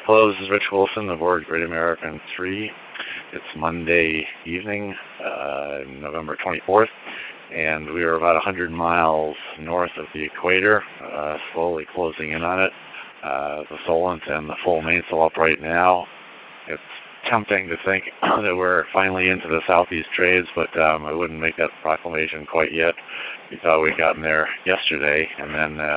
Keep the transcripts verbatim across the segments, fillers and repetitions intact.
Hello, this is Rich Wilson aboard Great American three. It's Monday evening, uh, November twenty-fourth, and we are about one hundred miles north of the equator, uh, slowly closing in on it. Uh, the Solent and the full mainsail up right now. It's tempting to think that we're finally into the southeast trades, but um, I wouldn't make that proclamation quite yet. We thought we'd gotten there yesterday, and then uh,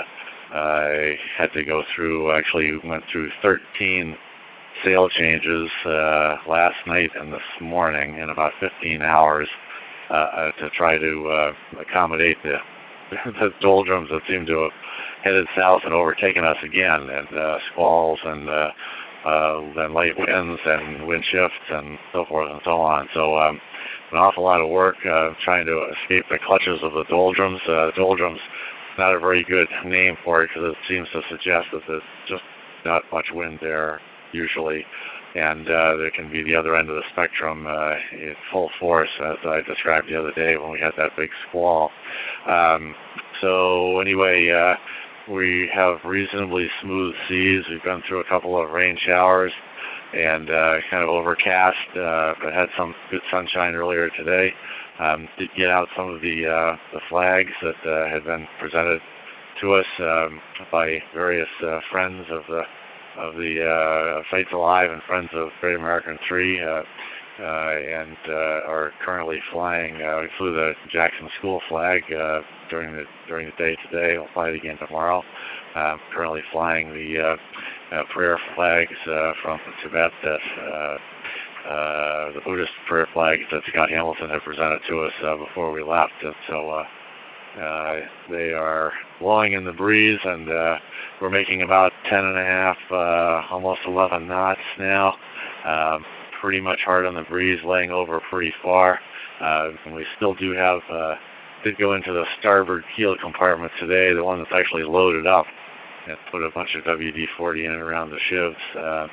I had to go through, actually went through thirteen sail changes uh, last night and this morning in about fifteen hours uh, uh, to try to uh, accommodate the, the doldrums that seem to have headed south and overtaken us again, and uh, squalls and uh, uh, then light winds and wind shifts and so forth and so on. So um, an awful lot of work uh, trying to escape the clutches of the doldrums. Uh, doldrums, not a very good name for it because it seems to suggest that there's just not much wind there usually, and uh, there can be the other end of the spectrum uh, in full force, as I described the other day when we had that big squall. Um, so anyway, uh, we have reasonably smooth seas. We've gone through a couple of rain showers and uh, kind of overcast, uh, but had some good sunshine earlier today. Um, did get out some of the uh, the flags that uh, had been presented to us um, by various uh, friends of the of the uh, Fates Alive and Friends of Great American three, uh, uh, and uh, are currently flying. Uh, we flew the Jackson School flag uh, during the during the day today. We'll fly it again tomorrow. Um, currently flying the uh, uh, prayer flags uh, from Tibet, that uh, uh, the Buddhist prayer flags that Scott Hamilton had presented to us uh, before we left. And so uh, uh, they are blowing in the breeze, and uh, we're making about ten and a half, uh, almost eleven knots now. Um, pretty much hard on the breeze, laying over pretty far. Uh, and we still do have, uh, did go into the starboard keel compartment today, the one that's actually loaded up, and put a bunch of W D forty in and around the shivs. Uh,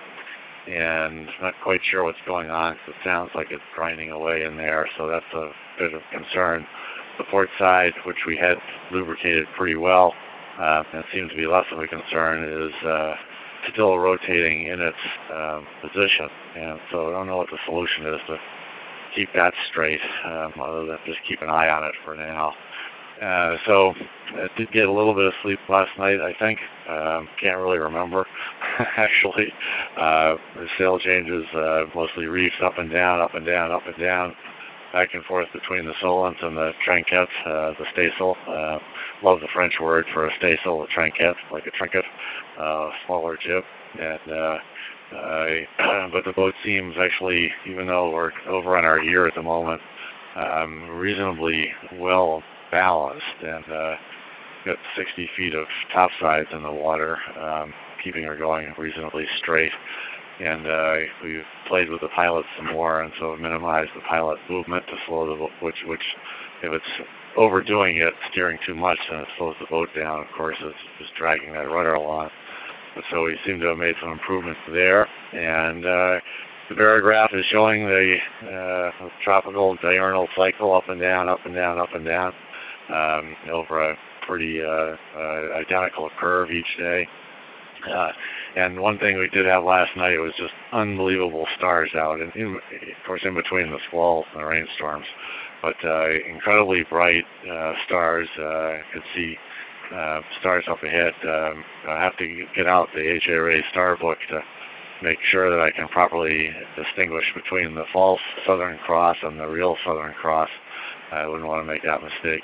and not quite sure what's going on, because it sounds like it's grinding away in there, so that's a bit of concern. The port side, which we had lubricated pretty well, uh, and seems to be less of a concern, is uh, still rotating in its um, position. And so I don't know what the solution is to keep that straight, um, other than just keep an eye on it for now. Uh, so I did get a little bit of sleep last night, I think. Um, can't really remember, actually. Uh, the sail changes, uh, mostly reefs up and down, up and down, up and down, back and forth between the Solent and the Trinquet, uh, the staysail. Uh, love the French word for a staysail, a trinquet, like a trinket, uh, smaller jib. And uh, uh, but the boat seems actually, even though we're over on our year at the moment, um, reasonably well balanced, and uh, got sixty feet of topsides in the water, um, keeping her going reasonably straight. And uh, we've played with the pilot some more, and so minimized the pilot movement to slow the boat, which, which if it's overdoing it, steering too much, then it slows the boat down. Of course, it's just dragging that rudder along. But so we seem to have made some improvements there. And uh, the barograph is showing the uh, tropical diurnal cycle, up and down, up and down, up and down, um, over a pretty uh, uh, identical curve each day. Uh, and one thing we did have last night was just unbelievable stars out, and in, of course in between the squalls and the rainstorms, but uh, incredibly bright uh, stars. Uh, I could see uh, stars up ahead. Um, I have to get out the H A R A star book to make sure that I can properly distinguish between the false Southern Cross and the real Southern Cross. I wouldn't want to make that mistake.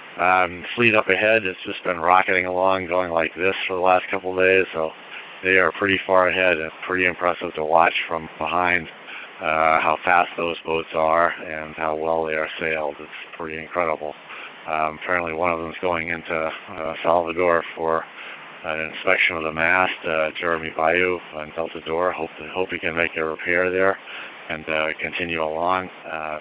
Um, fleet up ahead has just been rocketing along, going like this for the last couple of days, so they are pretty far ahead, and pretty impressive to watch from behind uh, how fast those boats are and how well they are sailed. It's pretty incredible. Um, apparently one of them is going into uh, Salvador for an inspection of the mast, uh, Jeremy Bayou on Delta Dor. Hope, hope he can make a repair there and uh, continue along. Uh,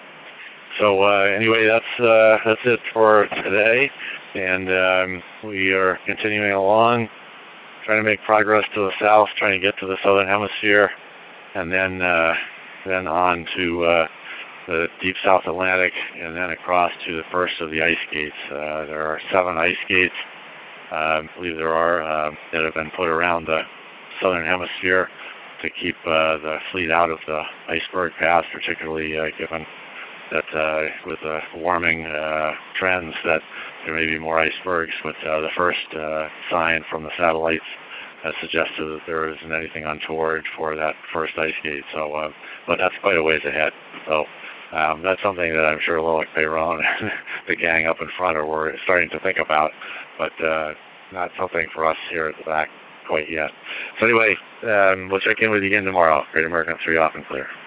So uh, anyway, that's uh, that's it for today, and um, we are continuing along, trying to make progress to the south, trying to get to the southern hemisphere, and then uh, then on to uh, the deep South Atlantic, and then across to the first of the ice gates. Uh, there are seven ice gates, uh, I believe there are, uh, that have been put around the southern hemisphere. to keep uh, the fleet out of the iceberg pass, particularly uh, given that uh, with the warming uh, trends that there may be more icebergs. But uh, the first uh, sign from the satellites uh, suggested that there isn't anything untoward for that first ice gate. So, uh, but that's quite a ways ahead. So um, that's something that I'm sure Loic Peyron and the gang up in front are we're starting to think about, but uh, not something for us here at the back quite yet. So anyway, um, we'll check in with you again tomorrow. Great American three off and clear.